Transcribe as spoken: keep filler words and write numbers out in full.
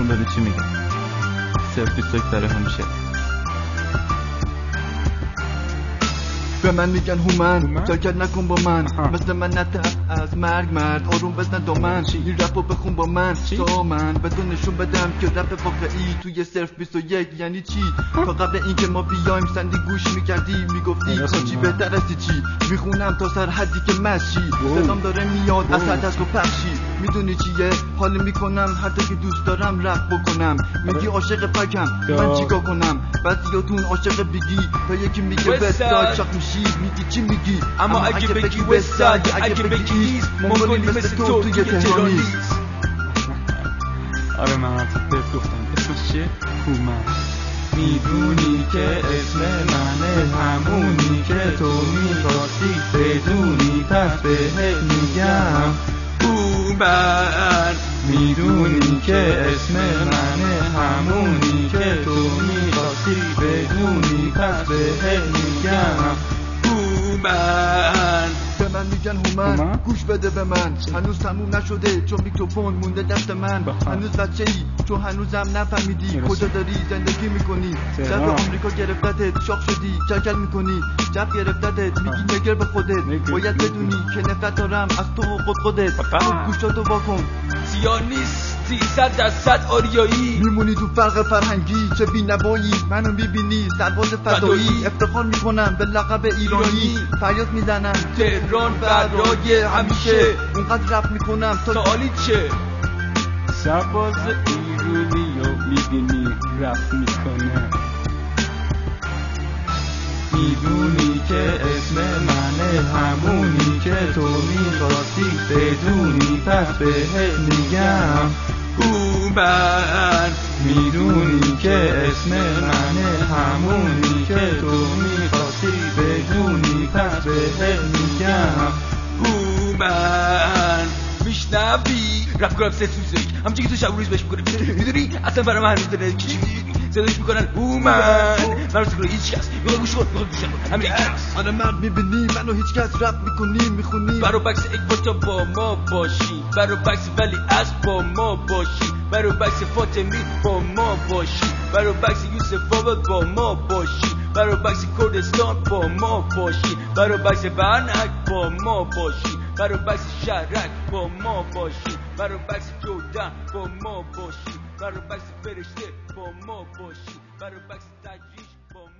الان داری چی میگه؟ صرف بیست و یک برای همیشه. به من میگن هومن جاکت نکن با من آه. مثل من نترس از مرگ مرد آروم بزن دامن این رپو بخون با من تا من بدون نشون بدم که رپ واقعی توی صرف بیست و یک یعنی چی. تا قبل این که ما بیایم سندی گوش میکردی میگفتی تا چی بهتر از چی. میخونم تا سر حدی که مشی صدام داره میاد از هر دست و پخشی. میدونی چیه حال میکنم حتی که دوست دارم رپ بکنم. میگی عاشق پکم من چیکار کنم. بعضیاتون عاشق بیگی تا یکی میگه وستساید شاخ میشی میگی چی میگی. اما اگه بگی وستساید اگه بگی ایست مونگولی مثل تو توی تهران نیست. آره من حتی بهت گفتم اسمش چیه؟ هومن. میدونی که اسم منه همونی که تو میخواستی بدونی پس بهت میگم هومن. میدونی که اسم منه همونی که تو میخواستی بدونی پس بهت میگم هومن. به من میگن هومن گوش بده به من. هنوز تموم نشده چون میکروفون مونده دست من. هنوز بچه ای تو هنوزم نفهمیدی کجا داری زندگی میکنی. جب آمریکا گرفتتت شاخ شدی چکل میکنی. جب گرفتتت میگی نگر به خودت. باید بدونی که نفرت دارم از تو و خود خودت. خب گوشاتو واکن سیانیستی صد درصد آریایی. میمونی تو فرق فرهنگی چه بینوایی. منو میبینی سرباز فدایی. افتخار میکنم به لقب ایرانی. فریاد میزنم تهران برای همیشه. اونقدر رپ میکنم تا تعالی چه سرباز ایرانی رو میبینی رپ میکنه. میدونی که اسم منه همونی که تو میخواستی بدونی پس بهت میگم هومن. میدونی که اسم منه همونی که تو میخواستی بدونی پس بهت میگم هومن. میشنوی رپ کنم سه سوزک همچه که تو شب و روز بهش میکنه. میدونی اصلا برای من هنوز داره کی صداش میکنن هومن. من رو سکنه هیچ کس میخواد گوش کن میخواد گوش کن همین کس. آره مرد میبینی منو هیچ کس رپ میکنی میخونی. برو بکس اکبار تا با ما باشی. برو بکس ولی از با ما باشی. برو بکس فاطمی با ما باشی. برو بکس یوسف آباد با ما باشی. برو بکس کردستان با ما باشی. برو بکس برنک با ما باشی. برو بکس شهرک با ما باشی. برو بکس جودن با ما باشی. برو بکس فرشته با ما باشی. برو بکس تجریش با ما